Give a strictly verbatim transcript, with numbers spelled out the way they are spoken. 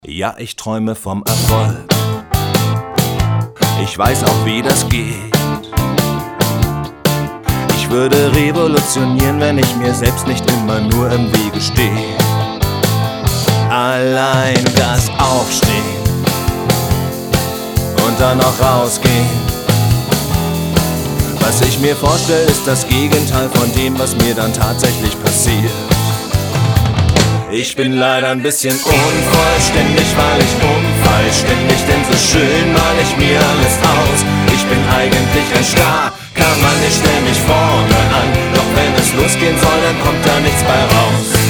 Ja, ich träume vom Erfolg. Ich weiß auch, wie das geht. Ich würde revolutionieren, wenn ich mir selbst nicht immer nur im Wege stehe. Allein das Aufstehen und dann noch rausgehen. Was ich mir vorstelle, ist das Gegenteil von dem, was mir dann tatsächlich passiert. Ich bin leider ein bisschen unvollständig, weil ich umfall ständig, denn so schön mal ich mir alles aus. Ich bin eigentlich ein starker Mann, ich stell mich vorne an, doch wenn es losgehen soll, dann kommt da nichts bei raus.